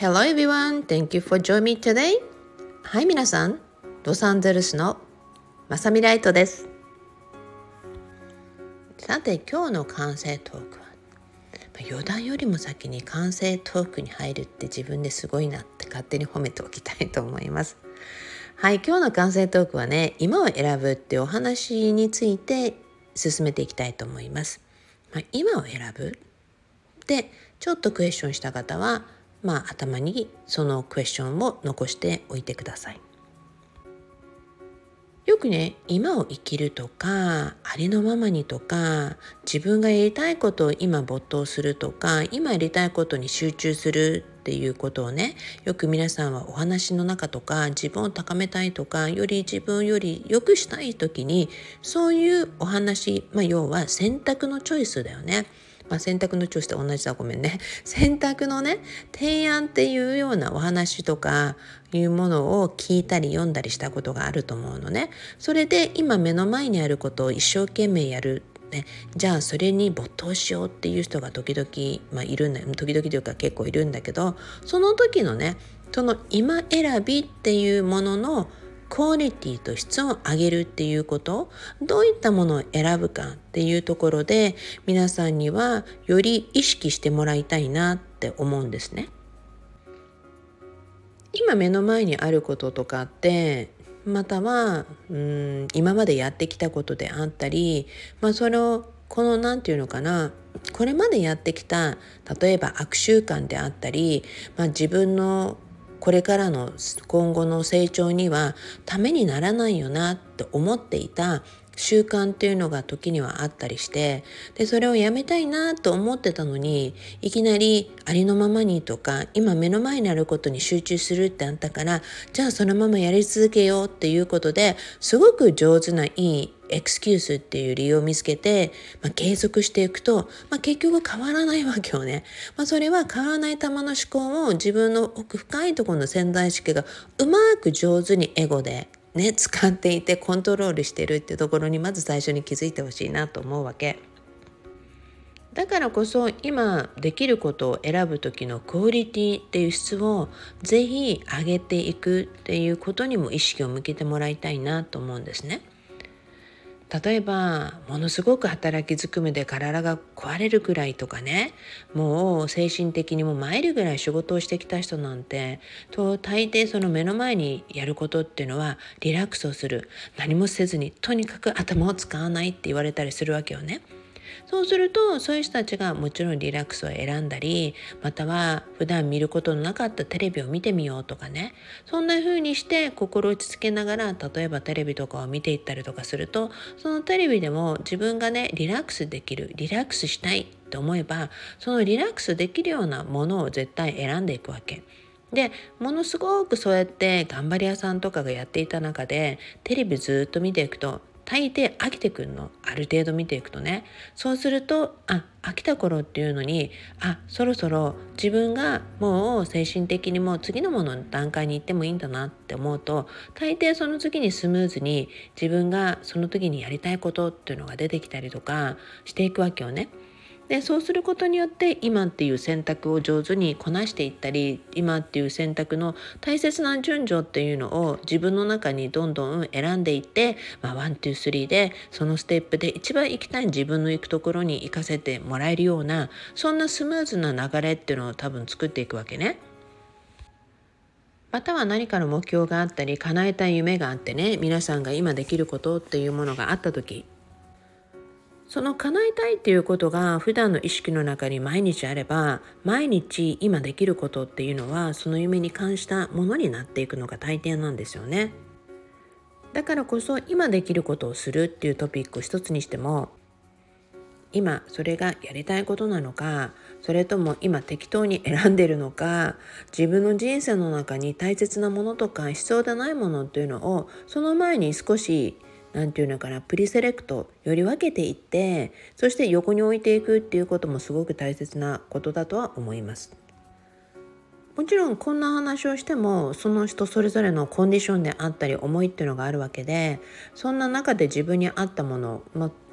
Hello everyone, thank you for joining me today. はい、皆さん、ロサンゼルスのまさみライトです。さて、今日の完成トークは、余談よりも先に完成トークに入るって自分ですごいなって勝手に褒めておきたいと思います。はい、今日の完成トークはね、今を選ぶっていうお話について進めていきたいと思います。今を選ぶってちょっとクエスチョンした方は、頭にそのクエスチョンを残しておいてください。よくね、今を生きるとか、ありのままにとか、自分がやりたいことを今没頭するとか、今やりたいことに集中するっていうことをね、よく皆さんはお話の中とか、自分を高めたいとか、より自分より良くしたい時に、そういうお話、要は選択のチョイスだよね。選択のチョイスと同じだ、ごめんね。選択のね、提案っていうようなお話とかいうものを聞いたり読んだりしたことがあると思うのね。それで今目の前にあることを一生懸命やる。じゃあそれに没頭しようっていう人が時々、いるんだよ。時々というか結構いるんだけど、その時のね、その今選びっていうもののクオリティと質を上げるっていうこと、どういったものを選ぶかっていうところで、皆さんにはより意識してもらいたいなって思うんですね。今目の前にあることとかって、または今までやってきたことであったり、なんていうのかな、これまでやってきた、例えば悪習慣であったり、自分のこれからの今後の成長にはためにならないよなって思っていた習慣っていうのが時にはあったりして、でそれをやめたいなと思ってたのに、いきなりありのままにとか、今目の前にあることに集中するってあったから、じゃあそのままやり続けようっていうことで、すごく上手ないいエクスキュースっていう理由を見つけて、継続していくと、結局変わらないわけよね。それは変わらない玉の思考を自分の奥深いところの潜在意識がうまく上手にエゴで使っていてコントロールしてるっていうところにまず最初に気づいてほしいなと思うわけ。だからこそ今できることを選ぶ時のクオリティっていう質をぜひ上げていくっていうことにも意識を向けてもらいたいなと思うんですね。例えばものすごく働きづくめで体が壊れるくらいとかね、もう精神的にも参るぐらい仕事をしてきた人なんて大抵その目の前にやることっていうのはリラックスをする、何もせずにとにかく頭を使わないって言われたりするわけよね。そうするとそういう人たちがもちろんリラックスを選んだり、または普段見ることのなかったテレビを見てみようとかね、そんな風にして心落ち着けながら、例えばテレビとかを見ていったりとかすると、そのテレビでも自分がねリラックスできる、リラックスしたいと思えば、そのリラックスできるようなものを絶対選んでいくわけで、ものすごくそうやって頑張り屋さんとかがやっていた中でテレビずっと見ていくと大抵飽きてくるの。ある程度見ていくとね。そうすると飽きた頃っていうのに、そろそろ自分がもう精神的にもう次のものの段階に行ってもいいんだなって思うと、大抵その次にスムーズに自分がその時にやりたいことっていうのが出てきたりとかしていくわけよね。でそうすることによって今っていう選択を上手にこなしていったり、今っていう選択の大切な順序っていうのを自分の中にどんどん選んでいって、ワン、ツー、スリーでそのステップで一番行きたい自分の行くところに行かせてもらえるような、そんなスムーズな流れっていうのを多分作っていくわけね。または何かの目標があったり叶えたい夢があってね、皆さんが今できることっていうものがあった時、その叶えたいっていうことが普段の意識の中に毎日あれば、毎日今できることっていうのはその夢に関したものになっていくのが大抵なんですよね。だからこそ今できることをするっていうトピックを一つにしても、今それがやりたいことなのか、それとも今適当に選んでるのか、自分の人生の中に大切なものとか必要でないものっていうのをその前に少しプリセレクトより分けていって、そして横に置いていくっていうこともすごく大切なことだとは思います。もちろんこんな話をしてもその人それぞれのコンディションであったり思いっていうのがあるわけで、そんな中で自分に合ったもの、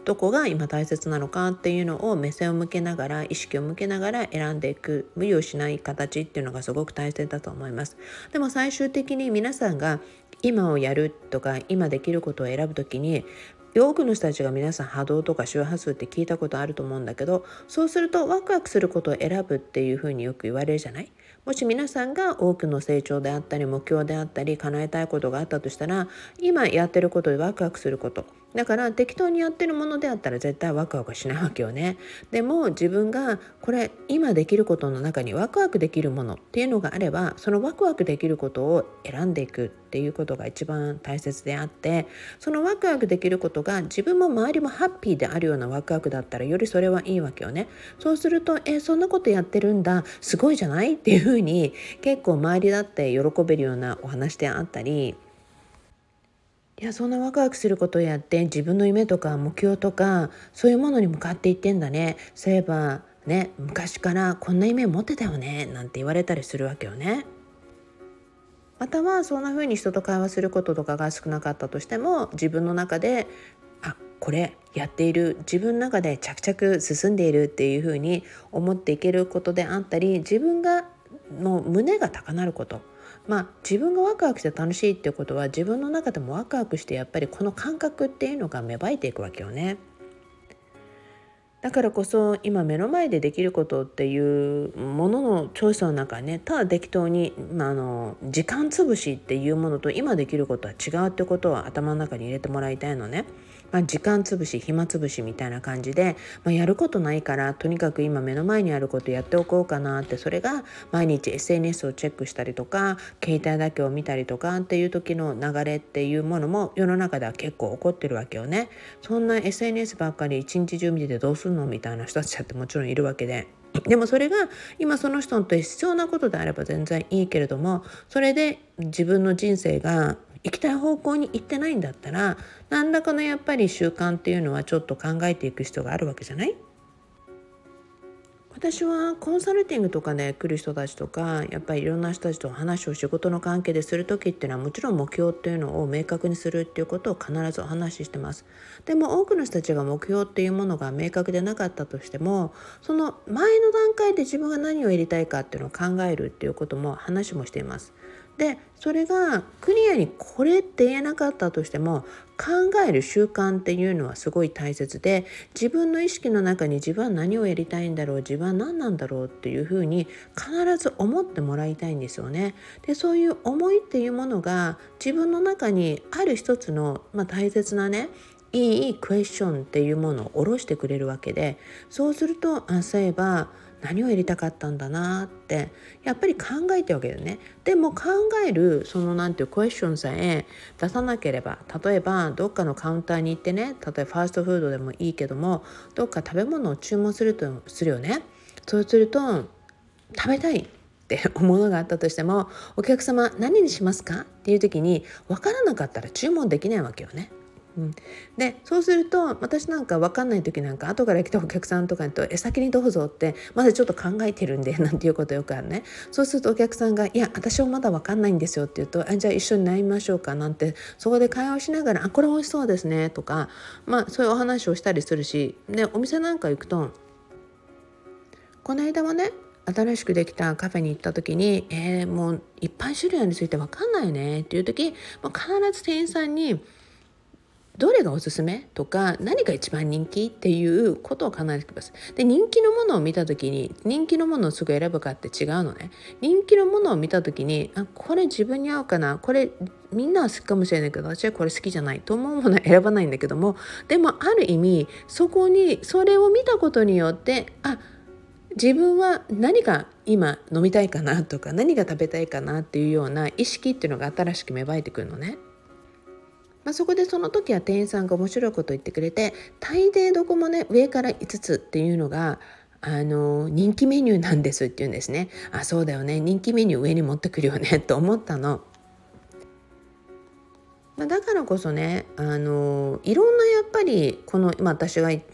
どこが今大切なのかっていうのを目線を向けながら、意識を向けながら選んでいく、無理をしない形っていうのがすごく大切だと思います。でも最終的に皆さんが今をやるとか今できることを選ぶときに、多くの人たちが皆さん波動とか周波数って聞いたことあると思うんだけど、そうするとワクワクすることを選ぶっていうふうによく言われるじゃない。もし皆さんが多くの成長であったり目標であったり叶えたいことがあったとしたら、今やってることでワクワクすること、だから適当にやってるものであったら絶対ワクワクしないわけよね。でも自分がこれ今できることの中にワクワクできるものっていうのがあれば、そのワクワクできることを選んでいくっていうことが一番大切であって、そのワクワクできることが自分も周りもハッピーであるようなワクワクだったらよりそれはいいわけよね。そうするとそんなことやってるんだ、すごいじゃないっていうふうに結構周りだって喜べるようなお話であったり、いやそんなワクワクすることをやって自分の夢とか目標とかそういうものに向かっていってんだね、そういえばね昔からこんな夢持ってたよねなんて言われたりするわけよね。またはそんな風に人と会話することとかが少なかったとしても、自分の中でこれやっている、自分の中で着々進んでいるっていう風に思っていけることであったり、自分がの胸が高鳴ること、自分がワクワクして楽しいっていうことは自分の中でもワクワクして、やっぱりこの感覚っていうのが芽生えていくわけよね。だからこそ今目の前でできることっていうもののチョイスの中ね、ただ適当に、時間潰しっていうものと今できることは違うってことを頭の中に入れてもらいたいのね。時間潰し暇潰しみたいな感じで、やることないからとにかく今目の前にあることやっておこうかなって、それが毎日 SNS をチェックしたりとか携帯だけを見たりとかっていう時の流れっていうものも世の中では結構起こってるわけよね。そんな SNS ばっかり一日中見ててどうするのみたいな人たちだってもちろんいるわけで、でもそれが今その人にとって必要なことであれば全然いいけれども、それで自分の人生が行きたい方向に行ってないんだったら、何らかのやっぱり習慣っていうのはちょっと考えていく必要があるわけじゃない。私はコンサルティングとかで来る人たちとか、やっぱりいろんな人たちと話を仕事の関係でする時っていうのは、もちろん目標っていうのを明確にするっていうことを必ずお話ししてます。でも多くの人たちが目標っていうものが明確でなかったとしても、その前の段階で自分が何をやりたいかっていうのを考えるっていうことも話もしています。でそれがクリアにこれって言えなかったとしても、考える習慣っていうのはすごい大切で、自分の意識の中に自分は何をやりたいんだろう、自分は何なんだろうっていうふうに必ず思ってもらいたいんですよね。でそういう思いっていうものが自分の中にある一つの、大切なね、いいクエスチョンっていうものを下ろしてくれるわけで、そうするとそういえば何をやりたかったんだなってやっぱり考えてるわけだよね。でも考えるそのなんていうクエスチョンさえ出さなければ、例えばどっかのカウンターに行ってね、例えばファーストフードでもいいけども、どっか食べ物を注文するとするよね。そうすると食べたいって思うのがあったとしても、お客様何にしますかっていう時に分からなかったら注文できないわけよね。でそうすると私なんか分かんない時なんか、後から来たお客さんとかにと先にどうぞってまだちょっと考えてるんでなんていうことよくあるね。そうするとお客さんがいや私はまだ分かんないんですよって言うと、じゃあ一緒に悩みましょうかなんて、そこで会話しながらこれ美味しそうですねとか、そういうお話をしたりするし、でお店なんか行くと、この間はね新しくできたカフェに行った時に、もういっぱい種類ありすぎて分かんないよねっていう時、必ず店員さんにどれがおすすめとか何が一番人気っていうことを必ず聞きます。で人気のものを見た時に、人気のものをすぐ選ぶかって違うのね。人気のものを見た時にこれ自分に合うかな、これみんなは好きかもしれないけど私はこれ好きじゃないと思うものは選ばないんだけども、でもある意味そこにそれを見たことによって自分は何が今飲みたいかなとか何が食べたいかなっていうような意識っていうのが新しく芽生えてくるのね。そこでその時は店員さんが面白いことを言ってくれて、大抵どこもね上から5つっていうのが人気メニューなんですって言うんですね。そうだよね、人気メニュー上に持ってくるよねと思ったの。だからこそねいろんなやっぱりこの今私が言った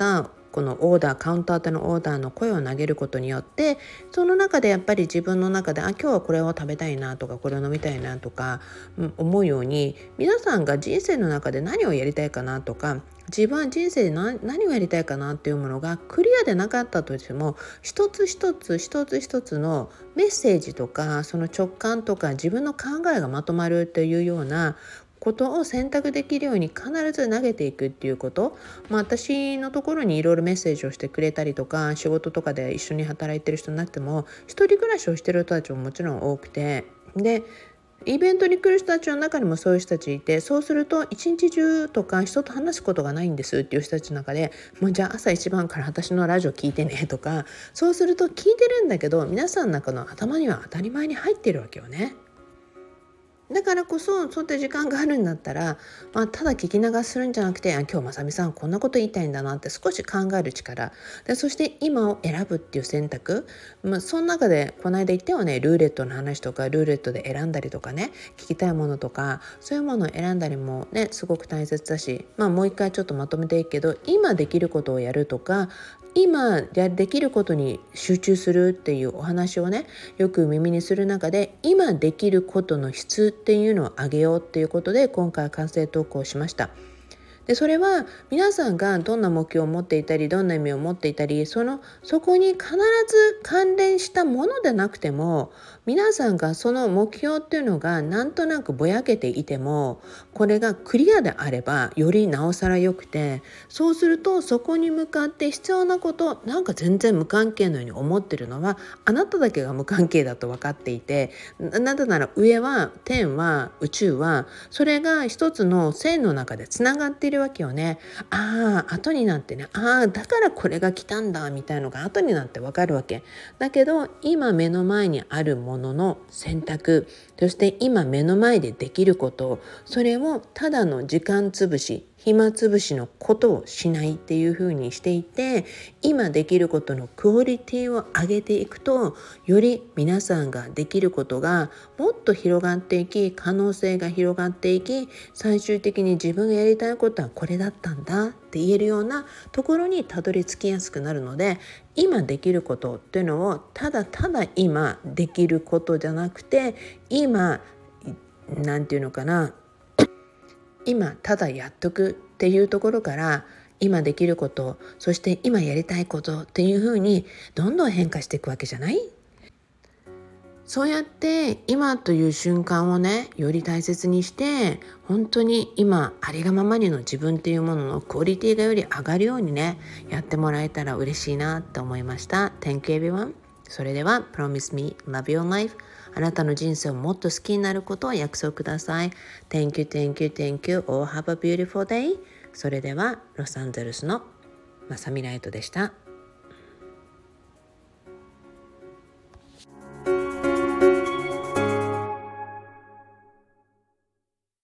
このカウンターでのオーダーの声を投げることによって、その中でやっぱり自分の中で今日はこれを食べたいなとか、これを飲みたいなとか、思うように、皆さんが人生の中で何をやりたいかなとか、自分は人生で何をやりたいかなっていうものがクリアでなかったとしても、一つ一つのメッセージとか、その直感とか自分の考えがまとまるというようなことを選択できるように必ず投げていくっていうこと、私のところにいろいろメッセージをしてくれたりとか、仕事とかで一緒に働いてる人になっても、一人暮らしをしてる人たちももちろん多くて、でイベントに来る人たちの中にもそういう人たちいて、そうすると一日中とか人と話すことがないんですっていう人たちの中で、もうじゃあ朝一番から私のラジオ聞いてねとか、そうすると聞いてるんだけど、皆さんの中の頭には当たり前に入ってるわけよね。だからこそ、そういった時間があるんだったら、ただ聞き流するんじゃなくて、今日まさみさんこんなこと言いたいんだなって少し考える力で、そして今を選ぶっていう選択、その中でこの間言ったよね、ルーレットの話とか、ルーレットで選んだりとかね、聞きたいものとか、そういうものを選んだりもね、すごく大切だし、もう一回ちょっとまとめていくけど、今できることをやるとか、今できることに集中するっていうお話をね、よく耳にする中で、今できることの質っていうのを上げようっていうことで、今回完成投稿しました。でそれは皆さんがどんな目標を持っていたり、どんな意味を持っていたり、そこに必ず関連したものでなくても、皆さんがその目標っていうのがなんとなくぼやけていても、これがクリアであればよりなおさら良くて、そうするとそこに向かって必要なこと、なんか全然無関係のように思ってるのはあなただけが無関係だと分かっていて、なぜなら上は天は宇宙は、それが一つの線の中でつながっているわけよね。後になってね、だからこれが来たんだみたいのが後になってわかるわけだけど、今目の前にあるものの選択、そして今目の前でできること、それをただの時間つぶし、暇つぶしのことをしないっていう風にしていて、今できることのクオリティを上げていくと、より皆さんができることがもっと広がっていき、可能性が広がっていき、最終的に自分がやりたいことはこれだったんだって言えるようなところにたどり着きやすくなるので、今できることっていうのをただただ今できることじゃなくて、今なんていうのかな、今ただやっとくっていうところから、今できること、そして今やりたいことっていう風にどんどん変化していくわけじゃない。そうやって今という瞬間をね、より大切にして、本当に今ありがままにの自分っていうもののクオリティがより上がるようにね、やってもらえたら嬉しいなって思いました。 Thank you everyone。 それでは Promise me love your life。 あなたの人生をもっと好きになることを約束ください。 Thank you, thank you, thank you. All have a beautiful day。 それではロサンゼルスのまさみライトでした。